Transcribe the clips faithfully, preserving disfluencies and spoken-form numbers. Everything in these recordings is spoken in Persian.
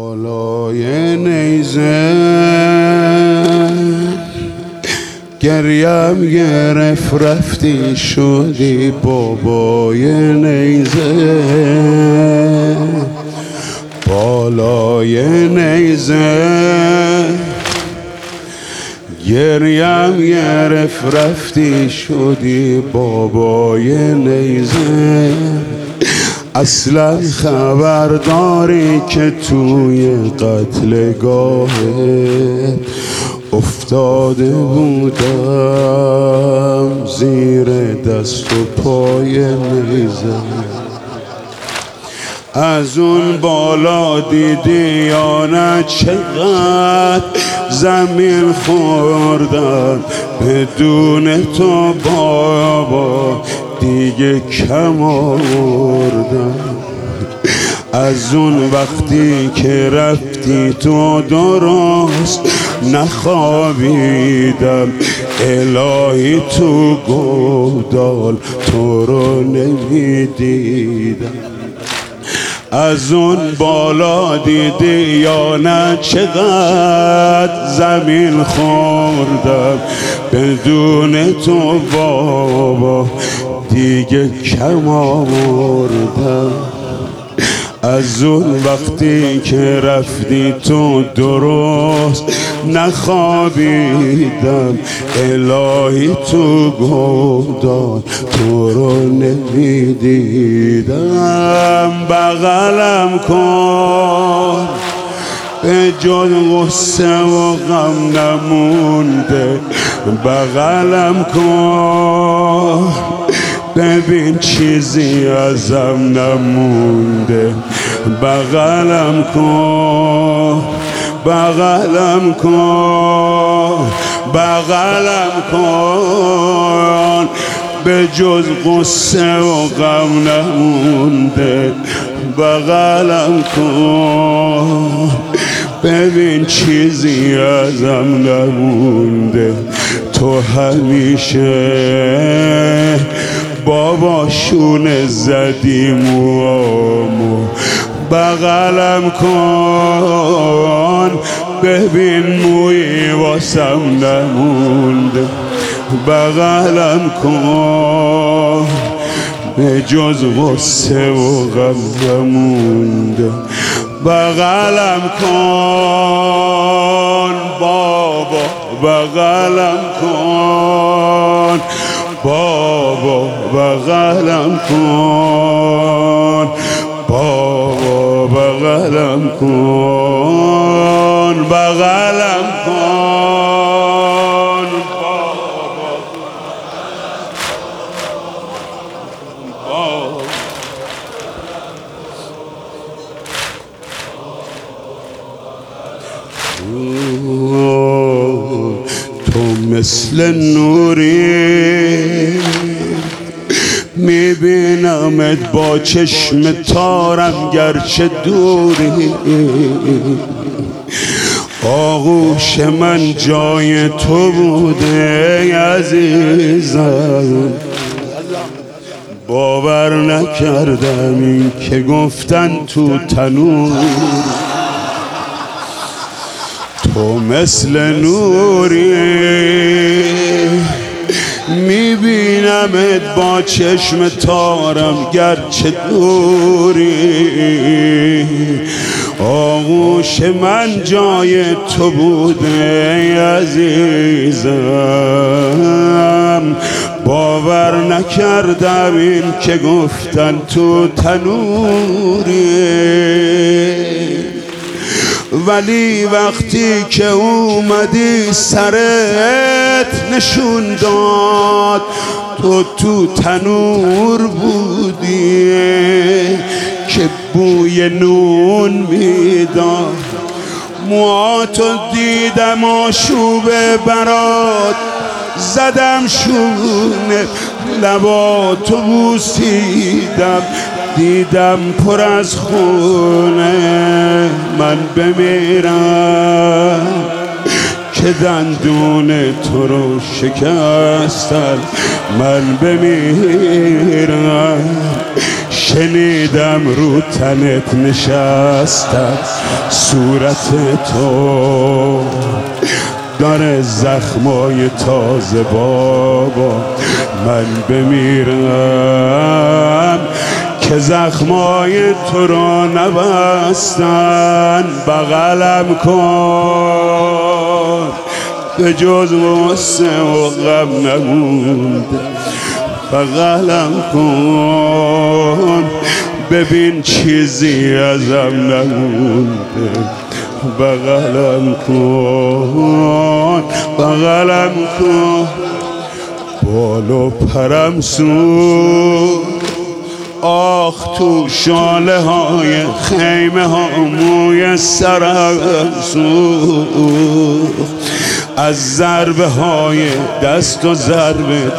بالای نیزه گریم گرفت رفتی شدی بابای نیزه. بالای نیزه گریم گرفت رفتی شدی بابای نیزه. اصلا خبرداری که توی قتلگاه افتاده بودم زیر دست و پای نیزه. از اون بالا دیدی یا نه چقدر زمین خوردم بدون تو بابا دیگه کم آوردم. از اون وقتی که رفتی تو درست نخوابیدم الهی تو گودال تو رو نمیدیدم. از اون بالا دیدی یا نه چقدر زمین خوردم بدون تو بابا دیگه کم آوردم. از اون وقتی که رفتی تو درست نخوابیدم الهی تو گودال تو رو نمیدیدم. بغلم کن به جز غصه و غم نمونده. بغلم کن ببین چیزی ازم نمونده. بغلم کن بغلم کن بغلم کن به جز غصه و غم نمونده. بغلم کن ببین چیزی ازم نمونده. تو همیشه بابا شونه زدی موامو. بغلم کن ببین مویی واسم نمونده. بغلم کن به جز غصه و غم نمونده. بغلم کن بابا بغلم کن بابا بغلم کن بابا بغلم کن بغلم کن بابا بابا. تو مثل نوری میبینمت با چشم تارم گرچه دوری. آغوش من جای تو بوده عزیزم. باور نکردم این که گفتن تو تنور. تو مثل نوری میبینمت با چشم تارم گرچه دوری. آغوش من جای تو بوده عزیزم. باور نکردم این که گفتن تو تنوری. ولی وقتی که اومدی سرت نشون داد تو تو تنور بودی که بوی نون میداد. موهاتو دیدم آشوبه برات زدم شونه. لباتو بوسیدم دیدم پر از خونه. من بمیرم که دندون تو رو شکستن. من بمیرم شنیدم رو تنت نشستم صورت تو داره زخمای تازه بابا من بمیرم که زخمای تو را نبستن بغلم کن به جز غصه و غم نمونده بغلم کن ببین چیزی ازم نمونده بغلم کن بغلم کن بال و پرم سو آخ تو شاله های خیمه ها موی سرم سو از ضربه های دست و ضربه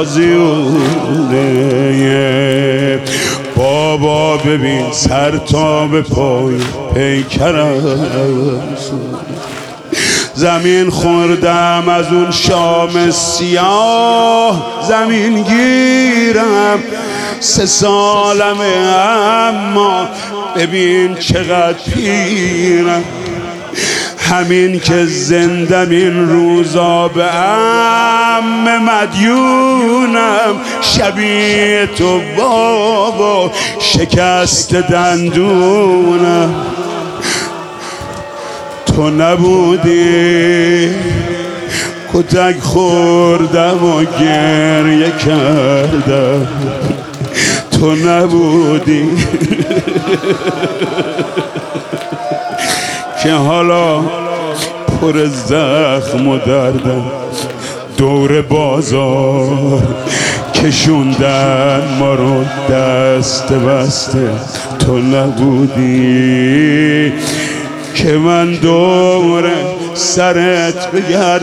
تازیونه بابا ببین سر تا به پای پیکرم زمین خوردم از اون شام سیاه زمین گیرم سه سالمه اما ببین چقدر پیرم همین که زندم این روزا به عم مدیونم شبیه تو بابا شکست دندونم تو نبودی کتک خوردم و گریه کردم تو نبودی که حالا پر زخم و دردم دور بازار کشوندن ما رو دست بسته تو نبودی که من دور سرت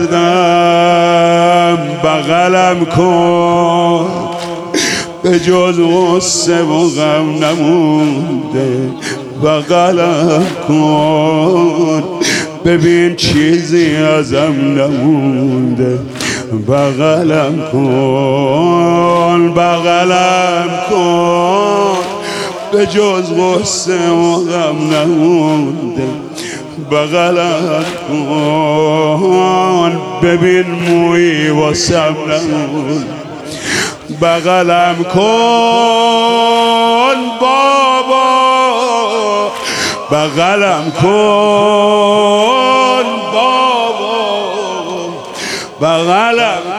بگردم بغلم کن به جز غصه و غم نمونده بغلم کن ببین چیزی ازم نمونده بغلم کن بغلم کن به جز غصه و غم نمونده بغلم کن ببین مویی واسم نمونده بغلم کن بابا بغلم کن بابا بغلم